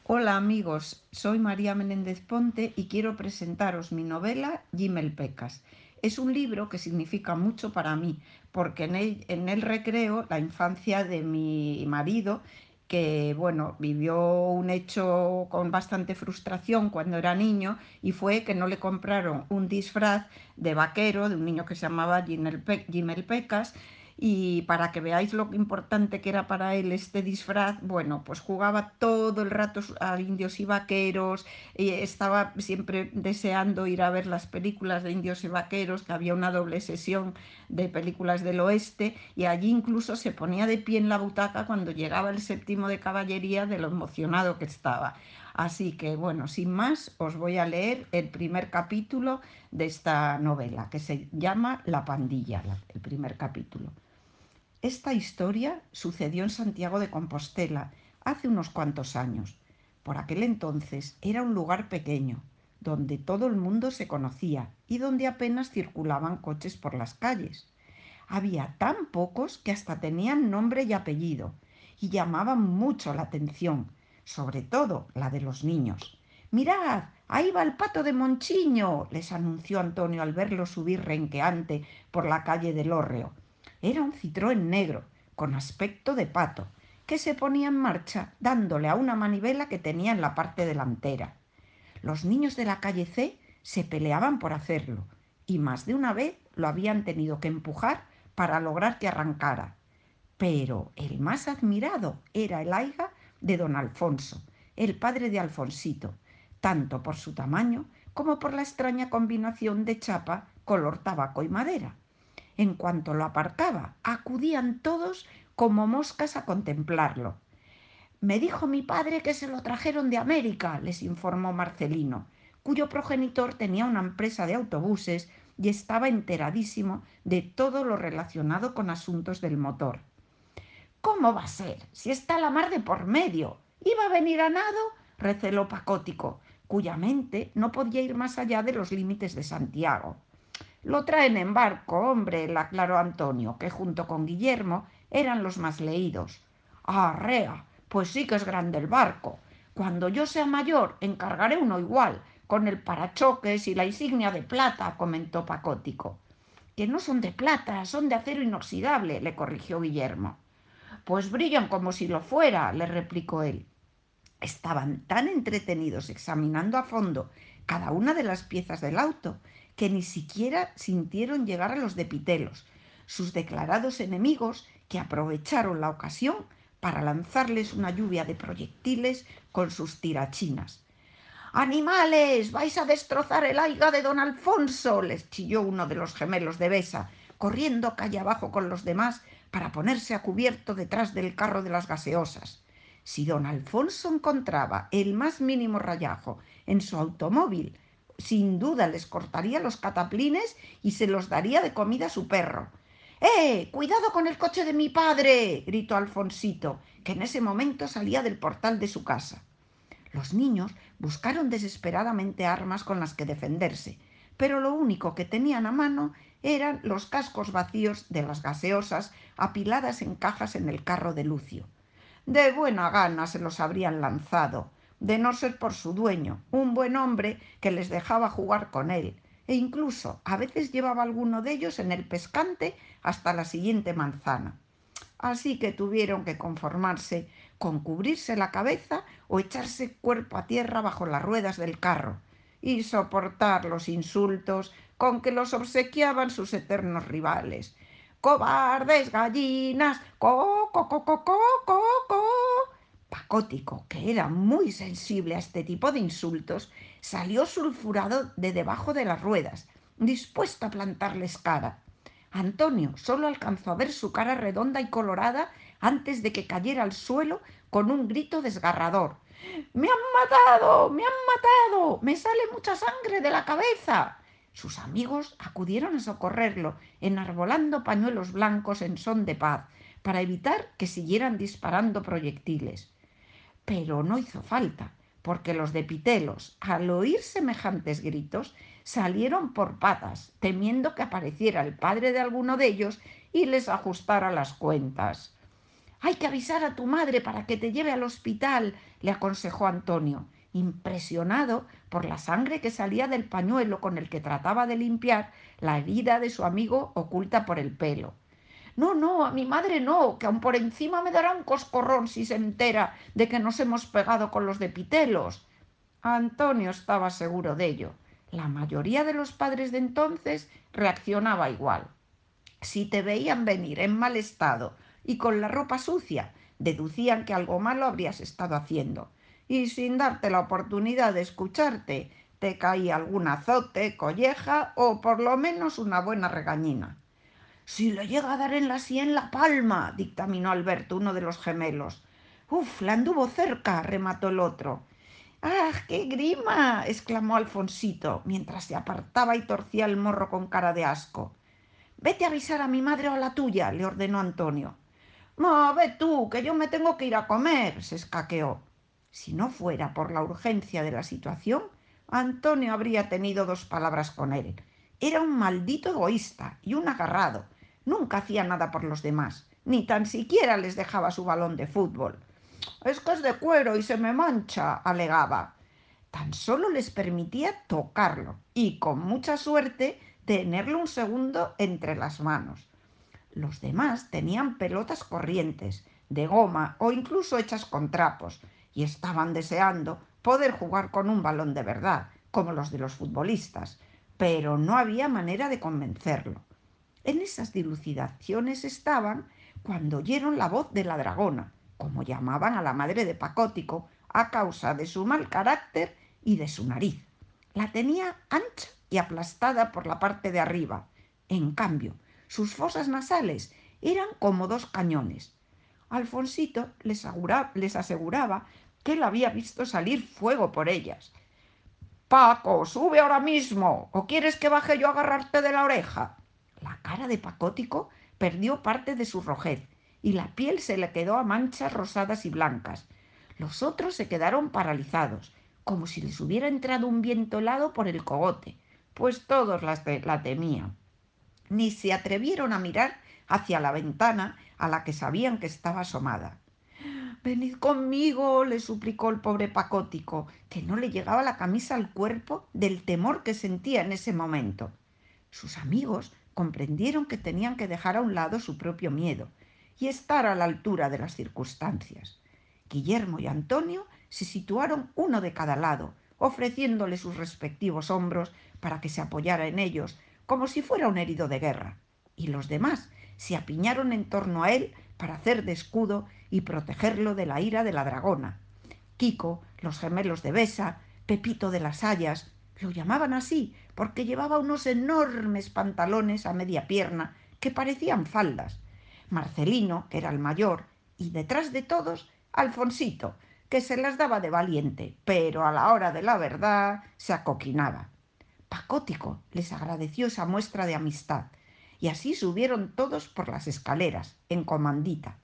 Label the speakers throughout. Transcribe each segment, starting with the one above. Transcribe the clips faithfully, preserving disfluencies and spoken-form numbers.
Speaker 1: Hola amigos, soy María Menéndez Ponte y quiero presentaros mi novela Gimel Pecas. Es un libro que significa mucho para mí porque en él, en él recreo la infancia de mi marido que bueno, vivió un hecho con bastante frustración cuando era niño y fue que no le compraron un disfraz de vaquero de un niño que se llamaba Gimel, Pe Gimel Pecas y para que veáis lo importante que era para él este disfraz, bueno, pues jugaba todo el rato a indios y vaqueros, y estaba siempre deseando ir a ver las películas de indios y vaqueros, que había una doble sesión de películas del oeste, y allí incluso se ponía de pie en la butaca cuando llegaba el séptimo de caballería de lo emocionado que estaba. Así que bueno, sin más, os voy a leer el primer capítulo de esta novela, que se llama La pandilla, el primer capítulo. Esta historia sucedió en Santiago de Compostela hace unos cuantos años. Por aquel entonces era un lugar pequeño, donde todo el mundo se conocía y donde apenas circulaban coches por las calles. Había tan pocos que hasta tenían nombre y apellido y llamaban mucho la atención, sobre todo la de los niños. Mirad, ahí va el pato de Monchiño, les anunció Antonio al verlo subir renqueante por la calle del Hórreo. Era un Citroën negro, con aspecto de pato, que se ponía en marcha dándole a una manivela que tenía en la parte delantera. Los niños de la calle C se peleaban por hacerlo, y más de una vez lo habían tenido que empujar para lograr que arrancara. Pero el más admirado era el aiga de don Alfonso, el padre de Alfonsito, tanto por su tamaño como por la extraña combinación de chapa, color tabaco y madera. En cuanto lo aparcaba, acudían todos como moscas a contemplarlo. Me dijo mi padre que se lo trajeron de América, les informó Marcelino, cuyo progenitor tenía una empresa de autobuses y estaba enteradísimo de todo lo relacionado con asuntos del motor. ¿Cómo va a ser? Si está la mar de por medio. ¿Iba a venir a nado? Receló Pacótico, cuya mente no podía ir más allá de los límites de Santiago. Lo traen en barco, hombre, le aclaró Antonio, que junto con Guillermo eran los más leídos. Arrea, pues sí que es grande el barco. Cuando yo sea mayor, encargaré uno igual, con el parachoques y la insignia de plata, comentó Pacótico. Que no son de plata, son de acero inoxidable, le corrigió Guillermo. Pues brillan como si lo fuera, le replicó él. Estaban tan entretenidos examinando a fondo cada una de las piezas del auto que ni siquiera sintieron llegar a los de Pitelos, sus declarados enemigos, que aprovecharon la ocasión para lanzarles una lluvia de proyectiles con sus tirachinas. ¡Animales! ¡Vais a destrozar el aiga de don Alfonso! Les chilló uno de los gemelos de Besa, corriendo calle abajo con los demás para ponerse a cubierto detrás del carro de las gaseosas. Si don Alfonso encontraba el más mínimo rayajo en su automóvil, sin duda les cortaría los cataplines y se los daría de comida a su perro. ¡Eh! ¡Cuidado con el coche de mi padre! Gritó Alfonsito, que en ese momento salía del portal de su casa. Los niños buscaron desesperadamente armas con las que defenderse, pero lo único que tenían a mano eran los cascos vacíos de las gaseosas apiladas en cajas en el carro de Lucio. De buena gana se los habrían lanzado, de no ser por su dueño, un buen hombre que les dejaba jugar con él, e incluso a veces llevaba alguno de ellos en el pescante hasta la siguiente manzana. Así que tuvieron que conformarse con cubrirse la cabeza o echarse cuerpo a tierra bajo las ruedas del carro y soportar los insultos con que los obsequiaban sus eternos rivales. ¡Cobardes gallinas! ¡Co, co, co, co, co, co, co! Pacótico, que era muy sensible a este tipo de insultos, salió sulfurado de debajo de las ruedas, dispuesto a plantarles cara. Antonio solo alcanzó a ver su cara redonda y colorada antes de que cayera al suelo con un grito desgarrador. ¡Me han matado! ¡Me han matado! ¡Me sale mucha sangre de la cabeza! Sus amigos acudieron a socorrerlo, enarbolando pañuelos blancos en son de paz, para evitar que siguieran disparando proyectiles. Pero no hizo falta, porque los de Pitelos, al oír semejantes gritos, salieron por patas, temiendo que apareciera el padre de alguno de ellos y les ajustara las cuentas. Hay que avisar a tu madre para que te lleve al hospital, le aconsejó Antonio, impresionado por la sangre que salía del pañuelo con el que trataba de limpiar la herida de su amigo oculta por el pelo. No, no, a mi madre no, que aun por encima me dará un coscorrón si se entera de que nos hemos pegado con los de Pitelos. Antonio estaba seguro de ello. La mayoría de los padres de entonces reaccionaba igual. Si te veían venir en mal estado y con la ropa sucia, deducían que algo malo habrías estado haciendo. Y sin darte la oportunidad de escucharte, te caía algún azote, colleja o por lo menos una buena regañina. Si le llega a dar en la sien la palma, dictaminó Alberto, uno de los gemelos. Uf, la anduvo cerca, remató el otro. ¡Ah, qué grima! Exclamó Alfonsito, mientras se apartaba y torcía el morro con cara de asco. Vete a avisar a mi madre o a la tuya, le ordenó Antonio. No, ve tú, que yo me tengo que ir a comer, se escaqueó. Si no fuera por la urgencia de la situación, Antonio habría tenido dos palabras con él. Era un maldito egoísta y un agarrado. Nunca hacía nada por los demás, ni tan siquiera les dejaba su balón de fútbol. Es que es de cuero y se me mancha, alegaba. Tan solo les permitía tocarlo y, con mucha suerte, tenerlo un segundo entre las manos. Los demás tenían pelotas corrientes, de goma o incluso hechas con trapos, y estaban deseando poder jugar con un balón de verdad, como los de los futbolistas, pero no había manera de convencerlo. En esas dilucidaciones estaban cuando oyeron la voz de la dragona, como llamaban a la madre de Pacótico, a causa de su mal carácter y de su nariz. La tenía ancha y aplastada por la parte de arriba. En cambio, sus fosas nasales eran como dos cañones. Alfonsito les, aseguraba, les aseguraba que él había visto salir fuego por ellas. Paco, sube ahora mismo. ¿O quieres que baje yo a agarrarte de la oreja? La cara de Pacótico perdió parte de su rojez y la piel se le quedó a manchas rosadas y blancas. Los otros se quedaron paralizados, como si les hubiera entrado un viento helado por el cogote, pues todos la, la temían. Ni se atrevieron a mirar hacia la ventana a la que sabían que estaba asomada. Venid conmigo, le suplicó el pobre Pacótico, que no le llegaba la camisa al cuerpo del temor que sentía en ese momento. Sus amigos comprendieron que tenían que dejar a un lado su propio miedo y estar a la altura de las circunstancias. Guillermo y Antonio se situaron uno de cada lado, ofreciéndole sus respectivos hombros para que se apoyara en ellos, como si fuera un herido de guerra. Y los demás se apiñaron en torno a él para hacer de escudo y protegerlo de la ira de la dragona. Quico, los gemelos de Besa, Pepito de las Hayas, lo llamaban así porque llevaba unos enormes pantalones a media pierna que parecían faldas. Marcelino, que era el mayor, y detrás de todos, Alfonsito, que se las daba de valiente, pero a la hora de la verdad se acoquinaba. Pacótico les agradeció esa muestra de amistad, y así subieron todos por las escaleras, en comandita.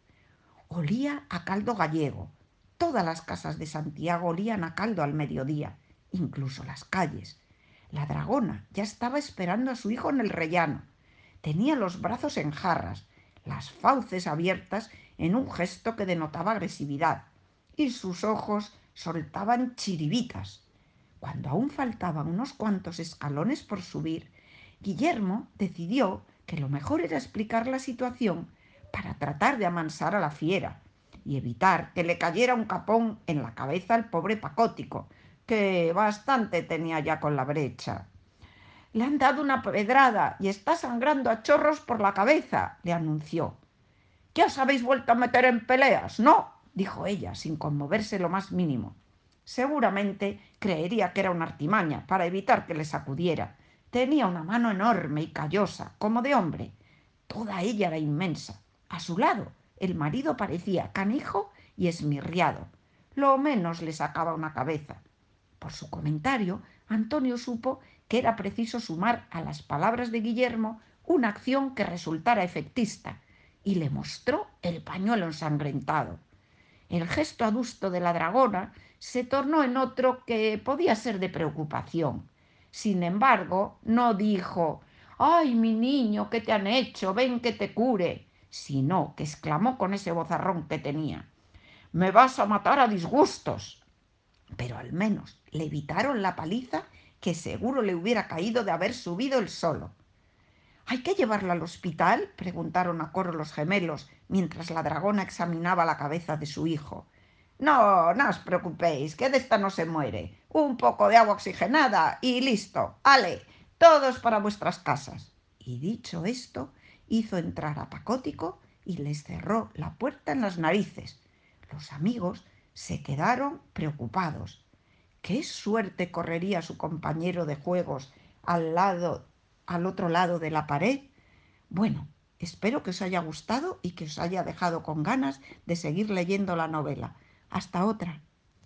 Speaker 1: Olía a caldo gallego. Todas las casas de Santiago olían a caldo al mediodía, incluso las calles. La dragona ya estaba esperando a su hijo en el rellano. Tenía los brazos en jarras, las fauces abiertas en un gesto que denotaba agresividad, y sus ojos soltaban chiribitas. Cuando aún faltaban unos cuantos escalones por subir, Guillermo decidió que lo mejor era explicar la situación para tratar de amansar a la fiera y evitar que le cayera un capón en la cabeza al pobre Pacótico, que bastante tenía ya con la brecha. Le han dado una pedrada y está sangrando a chorros por la cabeza, le anunció. ¿Ya os habéis vuelto a meter en peleas? No, dijo ella, sin conmoverse lo más mínimo. Seguramente creería que era una artimaña para evitar que le sacudiera. Tenía una mano enorme y callosa, como de hombre. Toda ella era inmensa. A su lado, el marido parecía canijo y esmirriado. Lo menos le sacaba una cabeza. Por su comentario, Antonio supo que era preciso sumar a las palabras de Guillermo una acción que resultara efectista, y le mostró el pañuelo ensangrentado. El gesto adusto de la dragona se tornó en otro que podía ser de preocupación. Sin embargo, no dijo: «¡Ay, mi niño, qué te han hecho! Ven que te cure». sino que exclamó con ese vozarrón que tenía: «Me vas a matar a disgustos». Pero al menos le evitaron la paliza que seguro le hubiera caído de haber subido él solo. «¿Hay que llevarla al hospital?», preguntaron a coro los gemelos, mientras la dragona examinaba la cabeza de su hijo. «No, no os preocupéis, que de esta no se muere. Un poco de agua oxigenada y listo. ¡Ale! Todos para vuestras casas». Y dicho esto, hizo entrar a Pacótico y les cerró la puerta en las narices. Los amigos se quedaron preocupados. ¿Qué suerte correría su compañero de juegos al lado, al otro lado de la pared? Bueno, espero que os haya gustado y que os haya dejado con ganas de seguir leyendo la novela. Hasta otra.